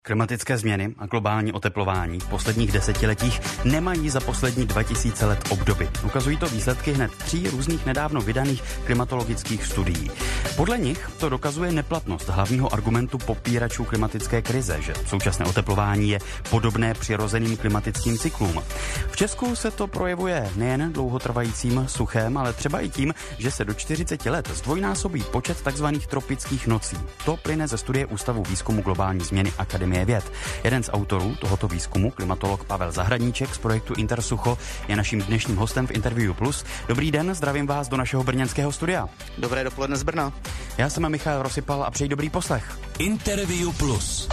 Klimatické změny a globální oteplování v posledních desetiletích nemají za poslední 2000 let obdoby. Ukazují to výsledky hned 3 různých nedávno vydaných klimatologických studií. Podle nich to dokazuje neplatnost hlavního argumentu popíračů klimatické krize, že současné oteplování je podobné přirozeným klimatickým cyklům. V Česku se to projevuje nejen dlouhotrvajícím suchem, ale třeba i tím, že se do 40 let zdvojnásobí počet tzv. Tropických nocí. To plyne ze studie Ústavu výzkumu globální změny Akademie věd. Jeden z autorů tohoto výzkumu, klimatolog Pavel Zahradníček z projektu Intersucho, je naším dnešním hostem v Interview Plus. Dobrý den, zdravím vás do našeho brněnského studia. Dobré dopoledne z Brna. Já jsem Michal Rosypal a přeji dobrý poslech. Interview Plus.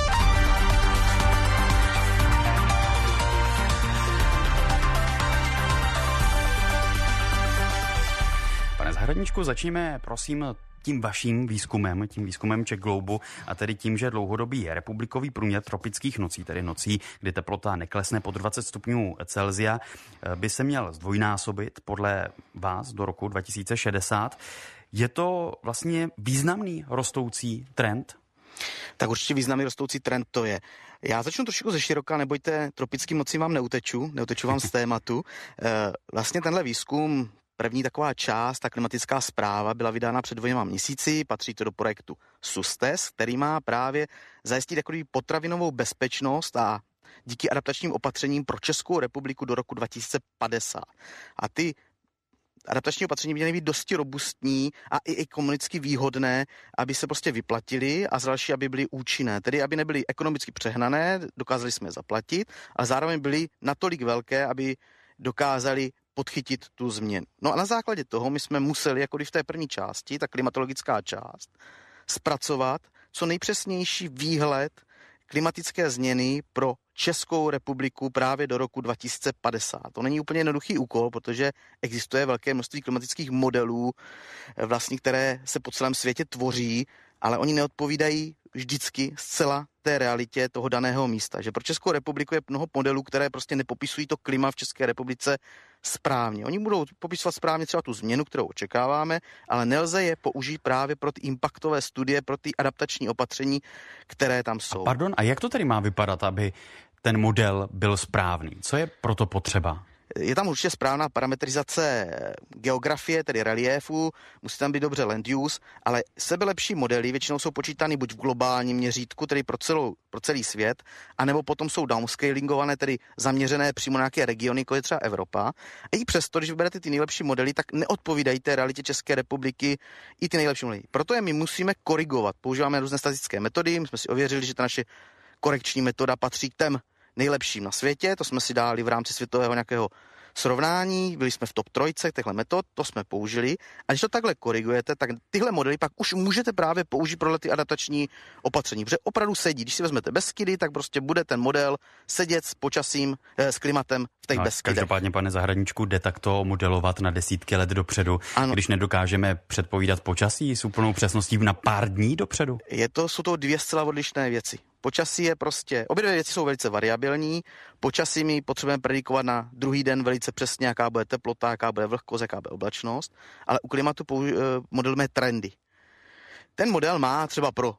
Pane Zahradníčku, začněme prosím tím vaším výzkumem, tím výzkumem Czech Globu, a tedy tím, že dlouhodobý republikový průměr tropických nocí, tedy nocí, kdy teplota neklesne pod 20 stupňů Celsia, by se měl zdvojnásobit podle vás do roku 2060. Je to vlastně významný rostoucí trend? Tak určitě významný rostoucí trend to je. Já začnu trošku ze široka, nebojte, tropickým nocím vám neuteču vám z tématu. Vlastně tenhle výzkum, první taková část, ta klimatická zpráva, byla vydána před 2 měsíci, patří to do projektu SUSTES, který má právě zajistit takový potravinovou bezpečnost a díky adaptačním opatřením pro Českou republiku do roku 2050. A ty adaptační opatření měly být dosti robustní a i ekonomicky výhodné, aby se prostě vyplatily a další, aby byly účinné. Tedy, aby nebyly ekonomicky přehnané, dokázali jsme je zaplatit, ale zároveň byly natolik velké, aby dokázali podchytit tu změnu. No a na základě toho my jsme museli, jako v té první části, ta klimatologická část, zpracovat co nejpřesnější výhled klimatické změny pro Českou republiku právě do roku 2050. To není úplně jednoduchý úkol, protože existuje velké množství klimatických modelů, vlastně, které se po celém světě tvoří, ale oni neodpovídají vždycky zcela té realitě toho daného místa. Že pro Českou republiku je mnoho modelů, které prostě nepopisují to klima v České republice správně. Oni budou popisovat správně třeba tu změnu, kterou očekáváme, ale nelze je použít právě pro ty impaktové studie, pro ty adaptační opatření, které tam jsou. A jak to tedy má vypadat, aby ten model byl správný? Co je proto potřeba? Je tam určitě správná parametrizace geografie, tedy reliéfu, musí tam být dobře land use, ale sebelepší modely většinou jsou počítány buď v globálním měřítku, tedy pro celý svět, anebo potom jsou downscalingované, tedy zaměřené přímo na nějaké regiony, jako je třeba Evropa. A i přesto, když vyberete ty nejlepší modely, tak neodpovídají té realitě České republiky i ty nejlepší modely. Proto je my musíme korigovat. Používáme různé statistické metody, my jsme si ověřili, že ta naše korekční metoda patří k těm nejlepším na světě, to jsme si dali v rámci světového nějakého srovnání, byli jsme v top 3 těchto metod, to jsme použili, a když to takhle korigujete, tak tyhle modely pak už můžete právě použít pro ty adaptační opatření, protože opravdu sedí. Když si vezmete Beskydy, tak prostě bude ten model sedět s počasím, s klimatem v těch Beskydech. Každopádně, pane Zahradníčku, jde takto modelovat na desítky let dopředu, ano. Když nedokážeme předpovídat počasí s úplnou přesností na pár dní dopředu? Jsou to 2 zcela odlišné věci. Počasí je prostě, obě 2 věci jsou velice variabilní, počasí my potřebujeme predikovat na druhý den velice přesně, jaká bude teplota, jaká bude vlhkost, jaká bude oblačnost, ale u klimatu modelujeme trendy. Ten model má třeba pro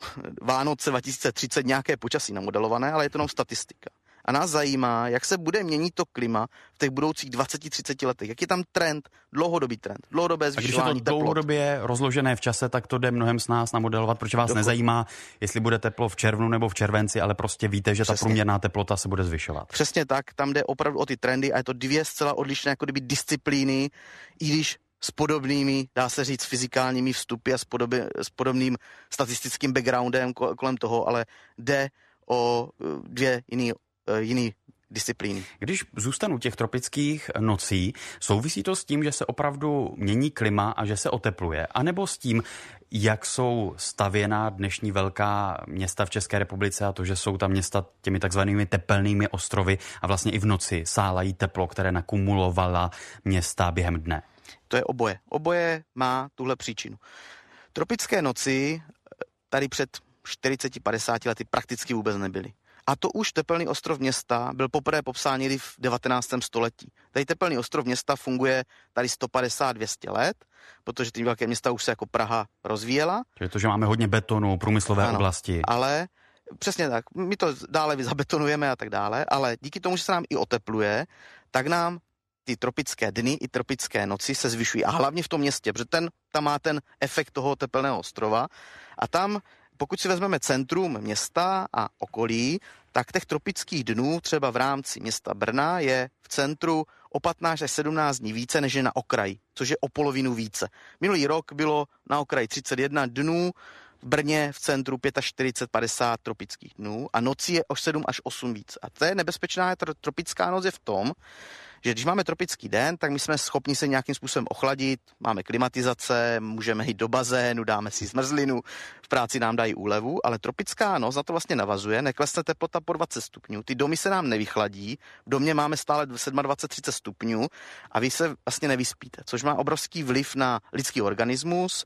Vánoce 2030 nějaké počasí namodelované, ale je to jenom statistika. A nás zajímá, jak se bude měnit to klima v těch budoucích 20-30 letech. Jak je tam trend, dlouhodobý trend, dlouhodobé zvyšování teplot. A když je to dlouhodobě rozložené v čase, tak to jde mnohem s nás namodelovat, protože vás nezajímá, jestli bude teplo v červnu nebo v červenci, ale prostě víte, že ta průměrná teplota se bude zvyšovat. Přesně tak, tam jde opravdu o ty trendy a je to 2 zcela odlišné jako kdyby disciplíny, i když s podobnými, dá se říct, fyzikálními vstupy a s podobným statistickým backgroundem kolem toho, ale jde o 2 jiný disciplíny. Když zůstanu těch tropických nocí, souvisí to s tím, že se opravdu mění klima a že se otepluje, anebo s tím, jak jsou stavěná dnešní velká města v České republice a to, že jsou tam města těmi takzvanými tepelnými ostrovy a vlastně i v noci sálají teplo, které nakumulovala města během dne? To je oboje. Oboje má tuhle příčinu. Tropické noci tady před 40-50 lety prakticky vůbec nebyly. A to už tepelný ostrov města byl poprvé popsán někdy v 19. století. Tady tepelný ostrov města funguje tady 150-200 let, protože ty velké města už se jako Praha rozvíjela. Je to, že máme hodně betonu, průmyslové oblasti. Ale Přesně tak. My to dále zabetonujeme a tak dále, ale díky tomu, že se nám i otepluje, tak nám ty tropické dny i tropické noci se zvyšují. A hlavně v tom městě, protože tam má ten efekt toho tepelného ostrova. A tam, pokud si vezmeme centrum města a okolí, tak těch tropických dnů třeba v rámci města Brna je v centru o 15 až 17 dní více, než je na okraji, což je o polovinu více. Minulý rok bylo na okraji 31 dnů, v Brně v centru 45-50 tropických dnů a nocí je o 7 až 8 víc. A to je nebezpečná tropická noc je v tom, že když máme tropický den, tak my jsme schopni se nějakým způsobem ochladit, máme klimatizace, můžeme jít do bazénu, dáme si zmrzlinu, v práci nám dají úlevu, ale tropická noc na to vlastně navazuje, neklesne teplota po 20 stupňů, ty domy se nám nevychladí, v domě máme stále 27-30 stupňů a vy se vlastně nevyspíte, což má obrovský vliv na lidský organismus,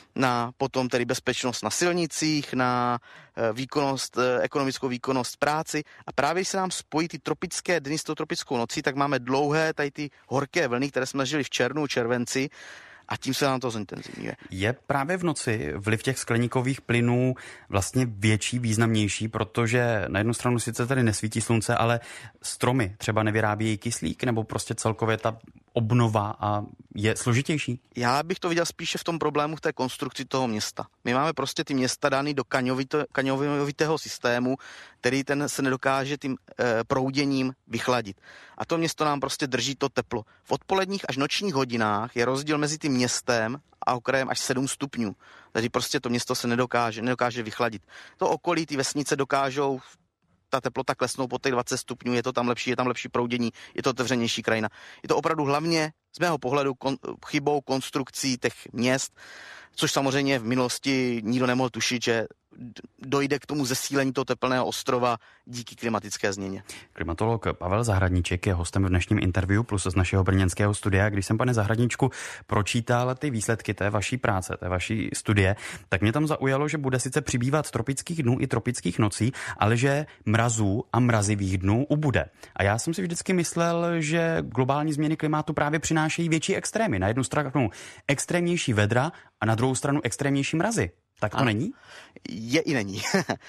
na potom tedy bezpečnost na silnicích, na výkonnost, ekonomickou výkonnost práci a právě se nám spojí ty tropické dny s tou tropickou nocí, tak máme dlouhé tady ty horké vlny, které jsme žili v červnu, červenci a tím se nám to zintenzivňuje. Je právě v noci vliv těch skleníkových plynů vlastně větší, významnější, protože na jednu stranu sice tady nesvítí slunce, ale stromy třeba nevyrábějí kyslík, nebo prostě celkově ta obnova a je složitější? Já bych to viděl spíše v tom problému v té konstrukci toho města. My máme prostě ty města dány do kaňovitého systému, který ten se nedokáže tím prouděním vychladit. A to město nám prostě drží to teplo. V odpoledních až nočních hodinách je rozdíl mezi tím městem a okrajem až 7 stupňů. Takže prostě to město se nedokáže vychladit. To okolí, ty vesnice dokážou ta teplota klesnou po těch 20 stupňů, je tam lepší proudění, je to otevřenější krajina. Je to opravdu hlavně z mého pohledu chybou konstrukcí těch měst, což samozřejmě v minulosti nikdo nemohl tušit, že dojde k tomu zesílení toho tepelného ostrova díky klimatické změně. Klimatolog Pavel Zahradníček je hostem v dnešním interview plus z našeho brněnského studia. Když jsem, pane Zahradníčku, pročítal ty výsledky té vaší práce, té vaší studie, tak mě tam zaujalo, že bude sice přibývat tropických dnů i tropických nocí, ale že mrazů a mrazivých dnů ubude. A já jsem si vždycky myslel, že globální změny klimatu právě přinášejí větší extrémy. Na jednu stranu extrémnější vedra a na druhou stranu extrémnější mrazy. Tak to není? Je i není.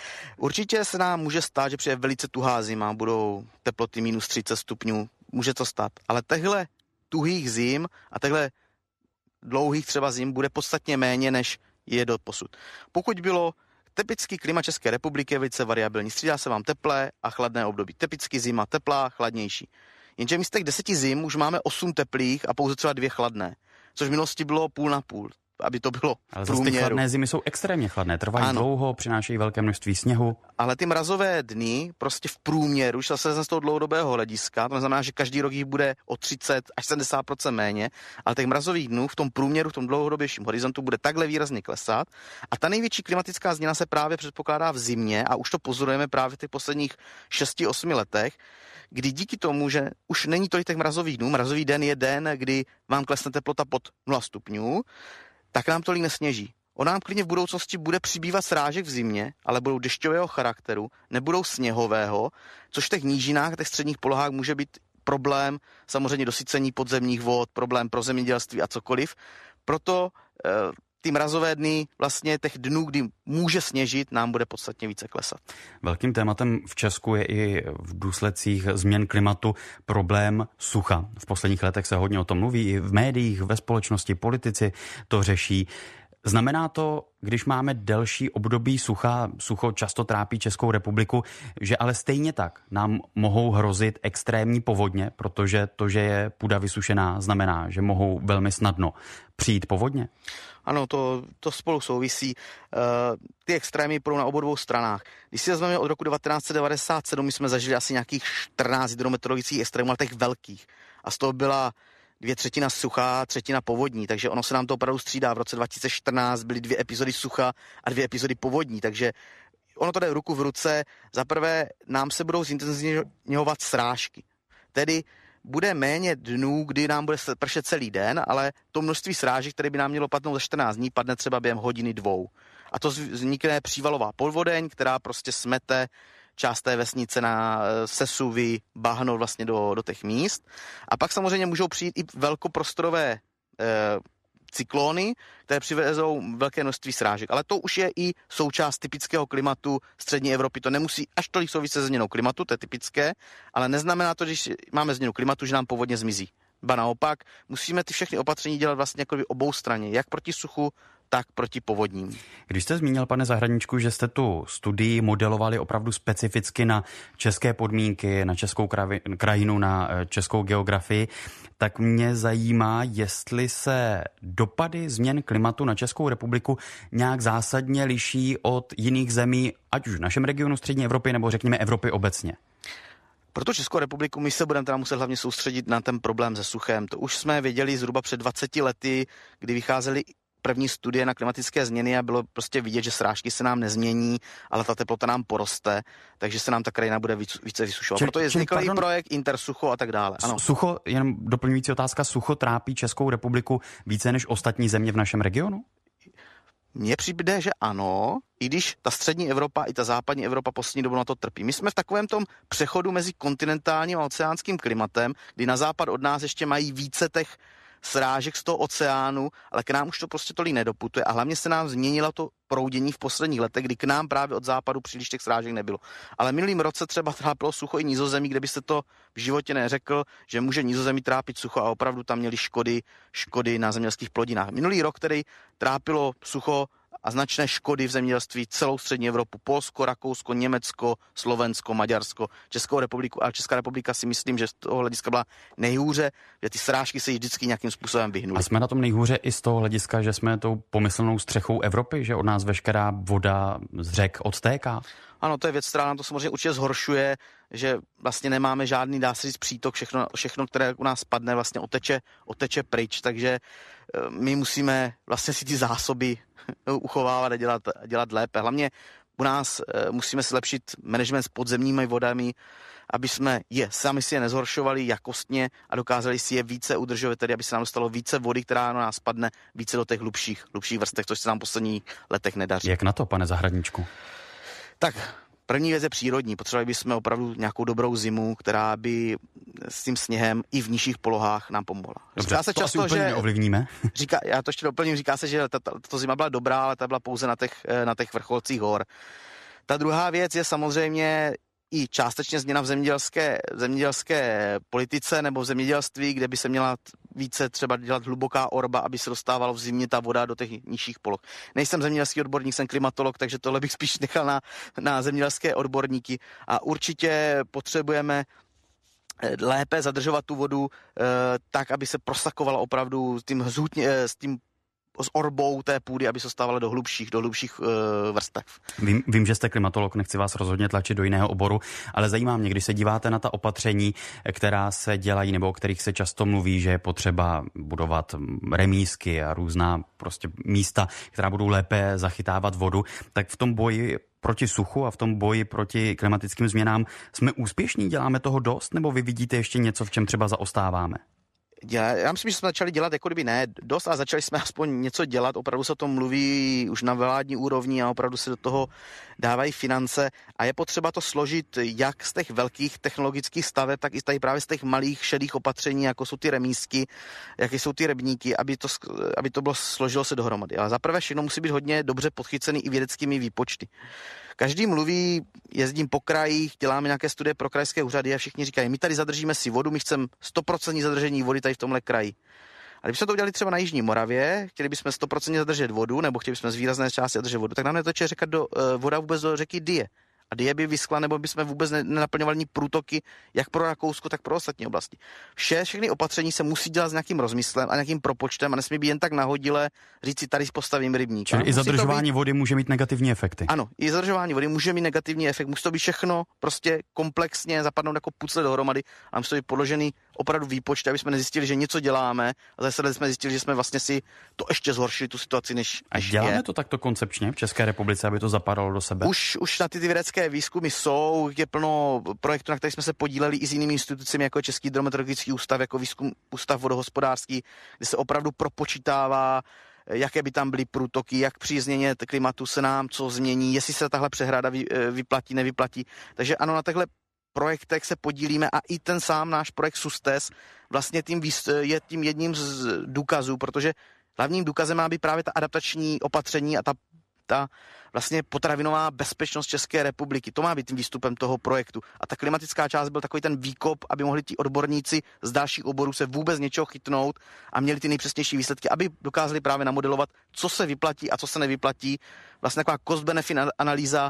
Určitě se nám může stát, že přijde velice tuhá zima, budou teploty minus 30 stupňů, může to stát. Ale tehle tuhých zim a tehle dlouhých třeba zim bude podstatně méně, než je doposud. Pokud bylo typický klima České republiky je velice variabilní, střídá se vám teplé a chladné období. Typicky zima teplá, chladnější. Jenže místo těch 10 zim už máme 8 teplých a pouze třeba 2 chladné, což v minulosti bylo půl na půl. Aby to bylo ale v průměru. Ale zase ty chladné zimy jsou extrémně chladné, trvají dlouho, přinášejí velké množství sněhu. Ale ty mrazové dny prostě v průměru, už zase z toho dlouhodobého hlediska, to znamená, že každý rok jich bude o 30 až 70% méně, ale těch mrazových dnů v tom průměru, v tom dlouhodobějším horizontu bude takhle výrazně klesat. A ta největší klimatická změna se právě předpokládá v zimě a už to pozorujeme právě v těch posledních 6-8 letech, kdy díky tomu, že už není tolik těch mrazových dnů, mrazový den je den, kdy vám klesne teplota pod 0 stupňů, tak nám tolik nesněží. On nám klidně v budoucnosti bude přibývat srážek v zimě, ale budou dešťového charakteru, nebudou sněhového, což v těch nížinách, těch středních polohách může být problém samozřejmě dosycení podzemních vod, problém pro zemědělství a cokoliv. Proto ty mrazové dny, vlastně těch dnů, kdy může sněžit, nám bude podstatně více klesat. Velkým tématem v Česku je i v důsledcích změn klimatu problém sucha. V posledních letech se hodně o tom mluví, i v médiích, ve společnosti, politici to řeší. Znamená to, když máme delší období sucha, sucho často trápí Českou republiku, že ale stejně tak nám mohou hrozit extrémní povodně, protože to, že je půda vysušená, znamená, že mohou velmi snadno přijít povodně? Ano, to spolu souvisí. Ty extrémy půjdou na obou dvou stranách. Když si vezmeme od roku 1997, my jsme zažili asi nějakých 14 hydrometeorologických extrémů, ale těch velkých. A z toho byla 2/3 sucha, 1/3 povodní, takže ono se nám to opravdu střídá. V roce 2014 byly 2 epizody sucha a 2 epizody povodní, takže ono to jde ruku v ruce. Za prvé nám se budou zintenzivňovat srážky. Tedy bude méně dnů, kdy nám bude pršet celý den, ale to množství srážek, které by nám mělo padnout za 14 dní, padne třeba během hodiny 2. A to vznikne přívalová povodeň, která prostě smete část té vesnice na sesuvy, bahno vlastně do těch míst. A pak samozřejmě můžou přijít i velkoprostorové cyklóny, které přivezou velké množství srážek. Ale to už je i součást typického klimatu střední Evropy. To nemusí až tolik souviset se změnou klimatu, to je typické, ale neznamená to, když máme změnu klimatu, že nám povodně zmizí. Ba naopak, musíme ty všechny opatření dělat vlastně jako obou straně, jak proti suchu, tak proti povodním. Když jste zmínil, pane Zahradníčku, že jste tu studii modelovali opravdu specificky na české podmínky, na českou krajinu, na českou geografii, tak mě zajímá, jestli se dopady změn klimatu na Českou republiku nějak zásadně liší od jiných zemí, ať už v našem regionu střední Evropy, nebo řekněme Evropy obecně. Proto Českou republiku my se budeme teda muset hlavně soustředit na ten problém se suchem. To už jsme věděli zhruba před 20 lety, kdy vycházely první studie na klimatické změny a bylo prostě vidět, že srážky se nám nezmění, ale ta teplota nám poroste, takže se nám ta krajina bude více vysušovat. Proto je vzniklý projekt Intersucho a tak dále. Ano. Sucho, jenom doplňující otázka, sucho trápí Českou republiku více než ostatní země v našem regionu? Mně přijde, že ano, i když ta střední Evropa i ta západní Evropa poslední dobu na to trpí. My jsme v takovém tom přechodu mezi kontinentálním a oceánským klimatem, kdy na západ od nás ještě mají více těch srážek z toho oceánu, ale k nám už to prostě tolik nedoputuje a hlavně se nám změnilo to proudění v posledních letech, kdy k nám právě od západu příliš těch srážek nebylo. Ale minulým roce třeba trápilo sucho i Nizozemí, kde byste to v životě neřekl, že může Nizozemí trápit sucho a opravdu tam měli škody na zemědělských plodinách. Minulý rok, který trápilo sucho a značné škody v zemědělství celou střední Evropu, Polsko, Rakousko, Německo, Slovensko, Maďarsko, Českou republiku, ale Česká republika si myslím, že z toho hlediska byla nejhůře, že ty srážky se jí vždycky nějakým způsobem vyhnuly. A jsme na tom nejhůře i z toho hlediska, že jsme tou pomyslnou střechou Evropy, že od nás veškerá voda z řek odtéká? Ano, to je věc, která nám to samozřejmě určitě zhoršuje, že vlastně nemáme žádný, dá se říct, přítok, všechno, které u nás padne, vlastně oteče pryč, takže my musíme vlastně si ty zásoby uchovávat a dělat lépe. Hlavně u nás musíme zlepšit management s podzemními vodami, aby jsme sami si je nezhoršovali jakostně a dokázali si je více udržovat, tedy aby se nám dostalo více vody, která na nás padne, více do těch hlubších vrstev, což se nám v posledních letech nedaří. Jak na to, pane Zahradníčku? Tak první věc je přírodní. Potřebovali bychom opravdu nějakou dobrou zimu, která by s tím sněhem i v nižších polohách nám pomohla. Dobře, říká se to často, asi úplně neovlivníme. Já to ještě doplním, říká se, že tato zima byla dobrá, ale ta byla pouze na těch vrcholcích hor. Ta druhá věc je samozřejmě i částečně změna v zemědělské politice nebo v zemědělství, kde by se měla více třeba dělat hluboká orba, aby se dostávalo v zimě ta voda do těch nižších poloh. Nejsem zemědělský odborník, jsem klimatolog, takže tohle bych spíš nechal na zemědělské odborníky a určitě potřebujeme lépe zadržovat tu vodu tak, aby se prosakovala opravdu s orbou té půdy, aby se dostávala do hlubších vrstev. Vím, že jste klimatolog, nechci vás rozhodně tlačit do jiného oboru, ale zajímá mě, když se díváte na ta opatření, která se dělají nebo o kterých se často mluví, že je potřeba budovat remízky a různá prostě místa, která budou lépe zachytávat vodu, tak v tom boji proti suchu a v tom boji proti klimatickým změnám jsme úspěšní, děláme toho dost, nebo vy vidíte ještě něco, v čem třeba zaostáváme? Já myslím, že jsme začali dělat jako kdyby ne dost, ale začali jsme aspoň něco dělat, opravdu se o tom mluví už na vládní úrovni a opravdu se do toho dávají finance a je potřeba to složit jak z těch velkých technologických staveb, tak i tady právě z těch malých šedých opatření, jako jsou ty remízky, jaké jsou ty rybníky, aby to složilo se dohromady. Ale zaprvé všechno musí být hodně dobře podchycený i vědeckými výpočty. Každý mluví, jezdím po krajích, děláme nějaké studie pro krajské úřady a všichni říkají, my tady zadržíme si vodu, my chceme 100% zadržení vody tady v tomhle kraji. A kdybychom to udělali třeba na Jižní Moravě, chtěli bychom 100% zadržet vodu, nebo chtěli bychom z výrazné části zadržet vodu, tak nám neteče voda vůbec do řeky Dyje. A Dyje by vyschla, nebo bychom vůbec nenaplňovali ní průtoky jak pro Rakousko, tak pro ostatní oblasti. Všechny opatření se musí dělat s nějakým rozmyslem a nějakým propočtem a nesmí být jen tak nahodile říct si, tady postavím rybník. Čili i zadržování vody může mít negativní efekty. Ano, i zadržování vody může mít negativní efekt. Musí to být všechno prostě komplexně zapadnout jako pucle dohromady a musí to být podložený opravdu výpočty, aby jsme nezjistili, že něco děláme a zase jsme zjistili, že jsme vlastně si to ještě zhoršili tu situaci, než děláme to takto koncepčně v České republice, aby to zapadalo do sebe? Už na ty vědecké výzkumy jsou, je plno projektů, na kterých jsme se podíleli i s jinými institucemi, jako Český hydrometeorologický ústav, jako ústav vodohospodářský, kde se opravdu propočítává, jaké by tam byly průtoky, jak při změně klimatu se nám co změní, jestli se tahle přehrada vyplatí, nevyplatí. Takže ano, na těchto projektech se podílíme a i ten sám náš projekt SUSTES vlastně je tím jedním z důkazů, protože hlavním důkazem má být právě ta adaptační opatření a ta vlastně potravinová bezpečnost České republiky. To má být tím výstupem toho projektu. A ta klimatická část byl takový ten výkop, aby mohli ti odborníci z dalších oborů se vůbec něčeho chytnout a měli ty nejpřesnější výsledky, aby dokázali právě namodelovat, co se vyplatí a co se nevyplatí. Vlastně taková cost-benefit analýza,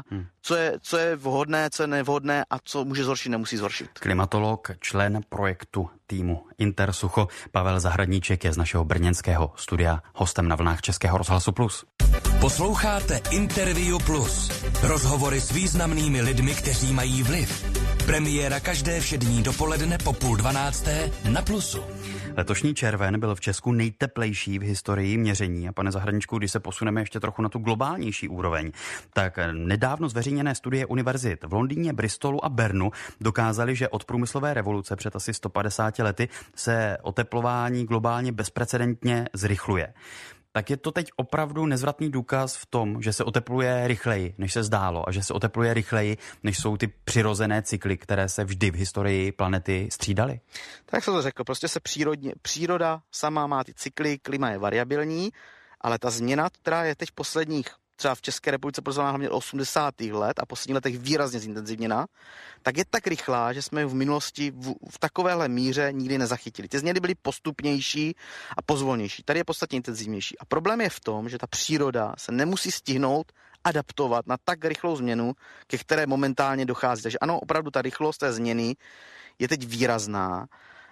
co je vhodné, co je nevhodné a co může zhoršit, nemusí zhoršit. Klimatolog, člen projektu týmu Intersucho Pavel Zahradníček je z našeho brněnského studia hostem na vlnách Českého rozhlasu Plus. Posloucháte Interview Plus. Rozhovory s významnými lidmi, kteří mají vliv. Premiéra každé všední dopoledne po 11:30 na Plusu. Letošní červen byl v Česku nejteplejší v historii měření. A pane Zahradníčku, když se posuneme ještě trochu na tu globálnější úroveň, tak nedávno zveřejněné studie univerzit v Londýně, Bristolu a Bernu dokázaly, že od průmyslové revoluce před asi 150 lety se oteplování globálně bezprecedentně zrychluje. Tak je to teď opravdu nezvratný důkaz v tom, že se otepluje rychleji, než se zdálo, a že se otepluje rychleji, než jsou ty přirozené cykly, které se vždy v historii planety střídaly? Tak jsem to řekl, prostě se příroda sama má ty cykly, klima je variabilní, ale ta změna, která je teď posledních, třeba v České republice pozorná hlavně od 80. let a posledních letech výrazně zintenzivněna, tak je tak rychlá, že jsme v minulosti v takovéhle míře nikdy nezachytili. Ty změny byly postupnější a pozvolnější. Tady je podstatně intenzivnější. A problém je v tom, že ta příroda se nemusí stihnout adaptovat na tak rychlou změnu, ke které momentálně dochází. Takže ano, opravdu ta rychlost té změny je teď výrazná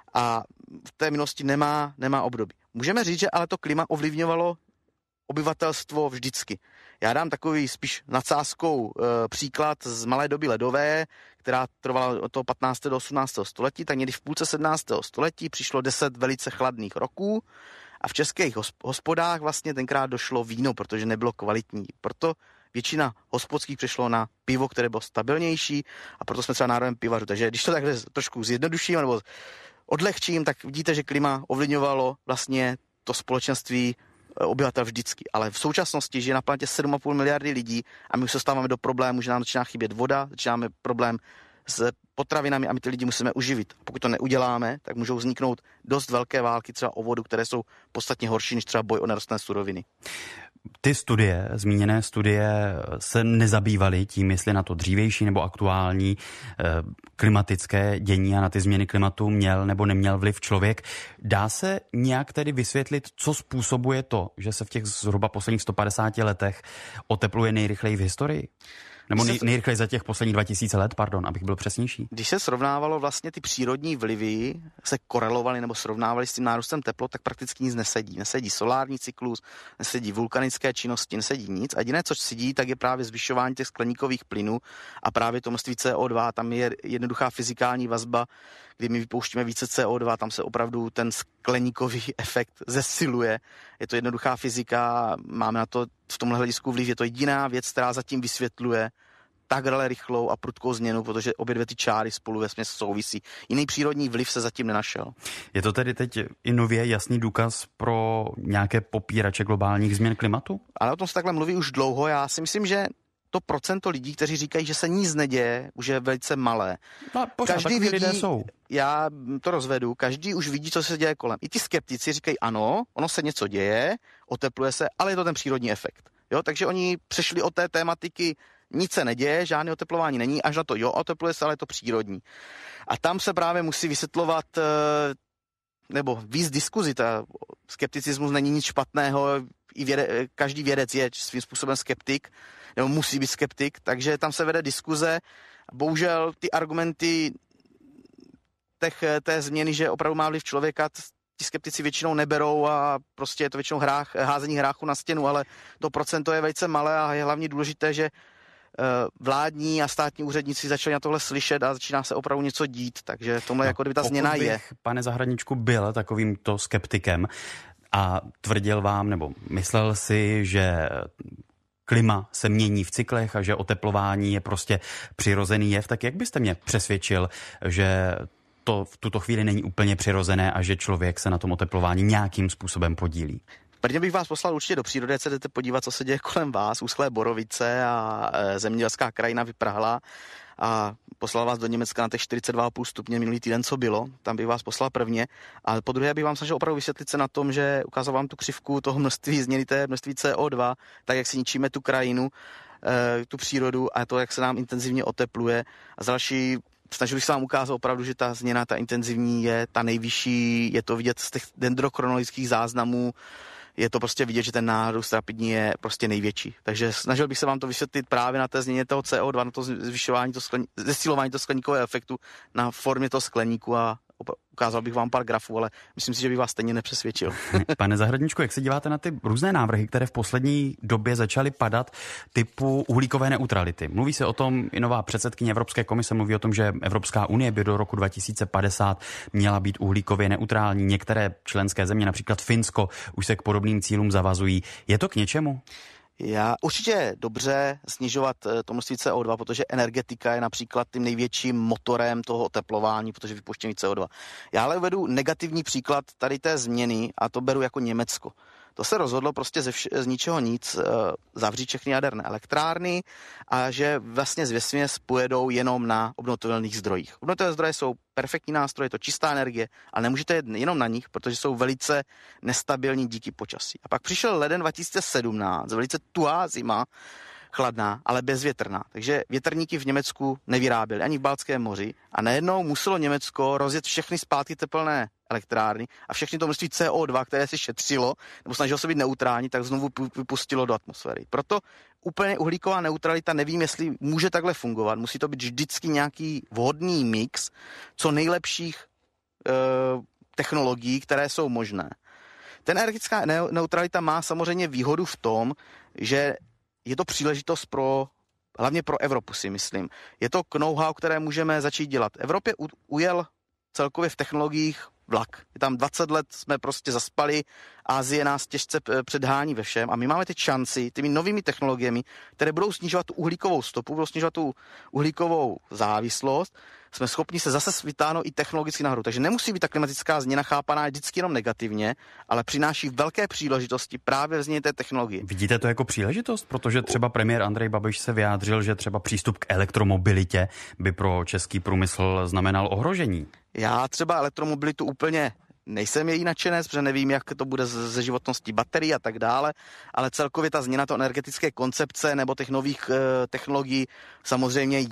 a v té minulosti nemá období. Můžeme říct, že ale to klima ovlivňovalo obyvatelstvo vždycky. Já dám takový spíš nadsázkou příklad z malé doby ledové, která trvala od toho 15. do 18. století, tak někdy v půlce 17. století přišlo 10 velice chladných roků a v českých hospodách vlastně tenkrát došlo víno, protože nebylo kvalitní. Proto většina hospodských přešlo na pivo, které bylo stabilnější a proto jsme třeba národem pivařů. Takže když to takhle trošku zjednoduším nebo odlehčím, tak vidíte, že klima ovlivňovalo vlastně to společenství obyvatel vždycky, ale v současnosti žije na planetě 7,5 miliardy lidí a my už se stáváme do problému, že nám začíná chybět voda, začínáme problém s potravinami a my ty lidi musíme uživit. Pokud to neuděláme, tak můžou vzniknout dost velké války třeba o vodu, které jsou podstatně horší než třeba boj o nerostné suroviny. Ty zmíněné studie se nezabývaly tím, jestli na to dřívější nebo aktuální klimatické dění a na ty změny klimatu měl nebo neměl vliv člověk. Dá se nějak tedy vysvětlit, co způsobuje to, že se v těch zhruba posledních 150 letech otepluje nejrychleji v historii? Nebo nejrychleji za těch posledních 2000 let, abych byl přesnější. Když se srovnávalo vlastně ty přírodní vlivy, se korelovaly nebo srovnávaly s tím nárůstem teplot, tak prakticky nic nesedí. Nesedí solární cyklus, nesedí vulkanické činnosti, nesedí nic. A jediné, co sedí, tak je právě zvyšování těch skleníkových plynů a právě to množství CO2. Tam je jednoduchá fyzikální vazba, kdy my vypouštíme více CO2, tam se opravdu ten skleníkový efekt zesiluje. Je to jednoduchá fyzika, máme na to v tomhle hledisku vliv, je to jediná věc, která zatím vysvětluje takhle rychlou a prudkou změnu, protože obě dvě ty čáry spolu vesměs souvisí. Jiný přírodní vliv se zatím nenašel. Je to tedy teď i nově jasný důkaz pro nějaké popírače globálních změn klimatu? Ale o tom se takhle mluví už dlouho. Já si myslím, že to procento lidí, kteří říkají, že se nic neděje, už je velice malé. No, pořád každý vidí, lidé jsou. Já to rozvedu, každý už vidí, co se děje kolem. I ti skeptici říkají, ano, ono se něco děje, otepluje se, ale je to ten přírodní efekt. Jo, takže oni přešli od té tématiky, nic se neděje, žádné oteplování není, až na to, jo, otepluje se, ale je to přírodní. A tam se právě musí vysvětlovat, nebo víc diskuzi, ta skepticismus není nic špatného, každý vědec je svým způsobem skeptik, nebo musí být skeptik, takže tam se vede diskuze. Bohužel ty argumenty té změny, že opravdu má vliv člověka, ti skeptici většinou neberou a prostě je to většinou házení hráchu na stěnu, ale to procento je velice malé a je hlavně důležité, že vládní a státní úředníci začali na tohle slyšet a začíná se opravdu něco dít, takže tomhle jako kdyby ta změna je. Pane Zahradníčku, byl takovýmto skeptikem a tvrdil vám, nebo myslel si, že klima se mění v cyklech a že oteplování je prostě přirozený jev, tak jak byste mě přesvědčil, že to v tuto chvíli není úplně přirozené a že člověk se na tom oteplování nějakým způsobem podílí? Prvně bych vás poslal určitě do přírody, se jdete podívat, co se děje kolem vás, uschlé borovice a zemědělská krajina vyprahlá. a poslal vás do Německa na těch 42,5 stupně minulý týden, co bylo, tam bych vás poslal prvně, ale po druhé bych vám snažil opravdu vysvětlit se na tom, že ukázal vám tu křivku toho množství změnité množství CO2, tak jak si ničíme tu krajinu, tu přírodu a to, jak se nám intenzivně otepluje. A další snažil bych se vám ukázat opravdu, že ta změna, ta intenzivní je ta nejvyšší, je to vidět z těch dendrochronologických záznamů, je to prostě vidět, že ten nárůst rapidní je prostě největší. Takže snažil bych se vám to vysvětlit právě na té změně toho CO2, na to zvyšování, zesilování toho skleníkového efektu na formě toho skleníku a ukázal bych vám pár grafů, ale myslím si, že bych vás stejně nepřesvědčil. Pane Zahradníčku, jak se díváte na ty různé návrhy, které v poslední době začaly padat typu uhlíkové neutrality? Mluví se o tom, i nová předsedkyně Evropské komise mluví o tom, že Evropská unie by do roku 2050 měla být uhlíkově neutrální. Některé členské země, například Finsko, už se k podobným cílům zavazují. Je to k něčemu? Určitě dobře snižovat to množství CO2, protože energetika je například tím největším motorem toho oteplování, protože vypuštění CO2. Já ale uvedu negativní příklad tady té změny a to beru jako Německo. To se rozhodlo prostě z ničeho nic zavřít všechny jaderné elektrárny a že vlastně vesměs pojedou jenom na obnovitelných zdrojích. Obnovitelné zdroje jsou perfektní nástroje, je to čistá energie, ale nemůžete jet jenom na nich, protože jsou velice nestabilní díky počasí. A pak přišel leden 2017, velice tuhá zima, chladná, ale bezvětrná. Takže větrníky v Německu nevyráběli ani v Baltském moři a najednou muselo Německo rozjet všechny zpátky tepelné elektrárny a všechny to množství CO2, které si šetřilo, nebo snažilo se být neutrální, tak znovu vypustilo do atmosféry. Proto úplně uhlíková neutralita nevím, jestli může takhle fungovat. Musí to být vždycky nějaký vhodný mix co nejlepších technologií, které jsou možné. Ten energetická neutralita má samozřejmě výhodu v tom, že je to příležitost hlavně pro Evropu, si myslím. Je to know-how, které můžeme začít dělat. Evropě ujel celkově v technologiích vlak. Je tam 20 let, jsme prostě zaspali, Asie nás těžce předhání ve všem a my máme teď šanci těmi novými technologiemi, které budou snižovat tu uhlíkovou stopu, budou snižovat tu uhlíkovou závislost, jsme schopni se zase vytáhnout i technologicky nahoru. Takže nemusí být ta klimatická změna chápaná vždycky jenom negativně, ale přináší velké příležitosti právě ve změně té technologie. Vidíte to jako příležitost? Protože třeba premiér Andrej Babiš se vyjádřil, že třeba přístup k elektromobilitě by pro český průmysl znamenal ohrožení. Já třeba elektromobilitu úplně nejsem její nadšenec, protože nevím, jak to bude ze životností baterií a tak dále, ale celkově ta změna to energetické koncepce nebo těch nových technologií samozřejmě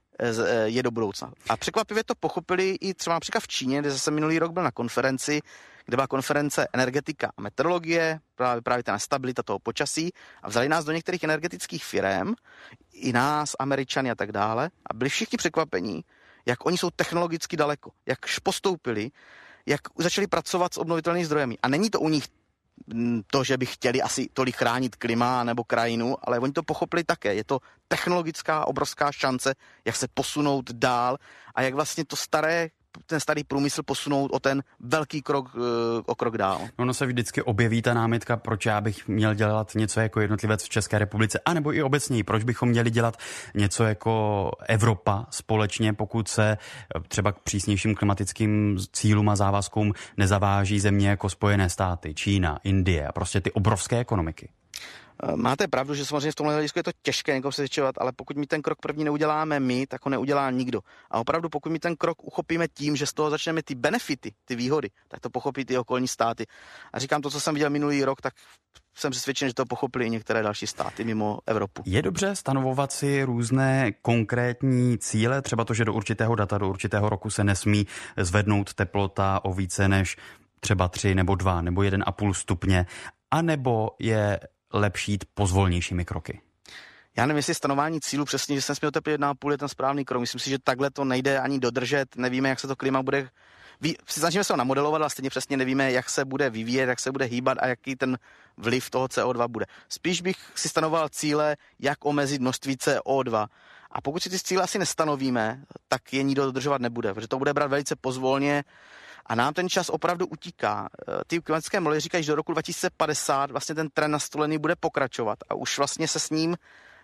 je do budoucna. A překvapivě to pochopili i třeba například v Číně, kde zase minulý rok byl na konferenci, kde byla konference energetika a meteorologie, právě ta stabilita toho počasí a vzali nás do některých energetických firem, i nás, Američany a tak dále a byli všichni překvapení, jak oni jsou technologicky daleko, jak postoupili, jak začali pracovat s obnovitelnými zdrojemi. A není to u nich to, že by chtěli asi tolik chránit klima nebo krajinu, ale oni to pochopili také. Je to technologická obrovská šance, jak se posunout dál a jak vlastně ten starý průmysl posunout o ten velký krok dál. Ono se vždycky objeví ta námitka, proč já bych měl dělat něco jako jednotlivec v České republice, anebo i obecněji, proč bychom měli dělat něco jako Evropa společně, pokud se třeba k přísnějším klimatickým cílům a závazkům nezaváží země jako Spojené státy, Čína, Indie a prostě ty obrovské ekonomiky. Máte pravdu, že samozřejmě v tomhle hledisku je to těžké někoho přesvědčovat, ale pokud my ten krok první neuděláme my, tak ho neudělá nikdo. A opravdu pokud my ten krok uchopíme tím, že z toho začneme ty benefity, ty výhody, tak to pochopí ty okolní státy. A říkám to, co jsem viděl minulý rok, tak jsem přesvědčen, že to pochopili i některé další státy mimo Evropu. Je dobře stanovovat si různé konkrétní cíle, třeba to, že do určitého data, do určitého roku se nesmí zvednout teplota o více než třeba 3 nebo 2 nebo 1,5 stupně, anebo je lepší jít pozvolnějšími kroky? Já nevím, jestli stanování cílu přesně, že se nesmí oteplit 1,5 je ten správný krok. Myslím si, že takhle to nejde ani dodržet. Nevíme, jak se to klima bude... Snažíme se ho namodelovat, ale stejně přesně nevíme, jak se bude vyvíjet, jak se bude hýbat a jaký ten vliv toho CO2 bude. Spíš bych si stanoval cíle, jak omezit množství CO2. A pokud si ty cíle asi nestanovíme, tak je nikdo dodržovat nebude, protože to bude brát velice pozvolně a nám ten čas opravdu utíká. Ty klimatické modely říkají, že do roku 2050 vlastně ten trend nastolený bude pokračovat a už vlastně se s ním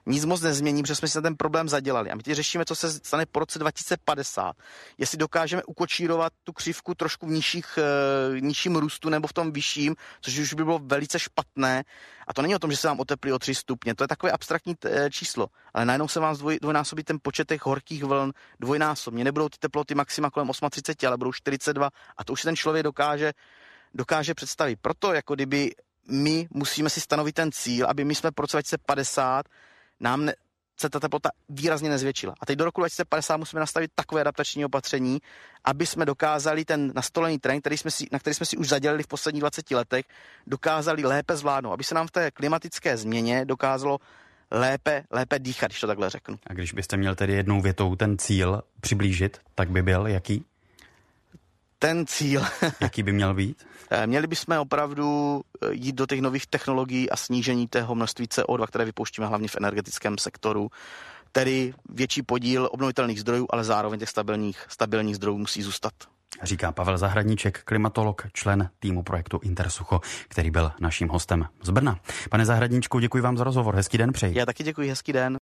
nic moc nezmění, protože jsme si na ten problém zadělali. A my teď řešíme, co se stane po roce 2050. Jestli dokážeme ukočírovat tu křivku trošku v nižším růstu nebo v tom vyšším, což už by bylo velice špatné. A to není o tom, že se vám oteplí o 3 stupně. To je takové abstraktní číslo. Ale najednou se vám dvojnásobí ten počet těch horkých vln dvojnásobně. Nebudou ty teploty maxima kolem 38, ale budou 42. A to už si ten člověk dokáže představit. Proto jako kdyby my musíme si stanovit ten cíl, aby my jsme po roce 2050 se ta teplota výrazně nezvětšila. A teď do roku 2050 musíme nastavit takové adaptační opatření, aby jsme dokázali ten nastolený trend, na který jsme si už zadělili v posledních 20 letech, dokázali lépe zvládnout, aby se nám v té klimatické změně dokázalo lépe dýchat, když to takhle řeknu. A když byste měl tedy jednou větou ten cíl přiblížit, tak by byl jaký? Ten cíl. Jaký by měl být? Měli bychom opravdu jít do těch nových technologií a snížení toho množství CO2, které vypouštíme hlavně v energetickém sektoru, tedy větší podíl obnovitelných zdrojů, ale zároveň těch stabilních zdrojů musí zůstat. Říká Pavel Zahradníček, klimatolog, člen týmu projektu Intersucho, který byl naším hostem z Brna. Pane Zahradníčku, děkuji vám za rozhovor. Hezký den přeji. Já taky děkuji, hezký den.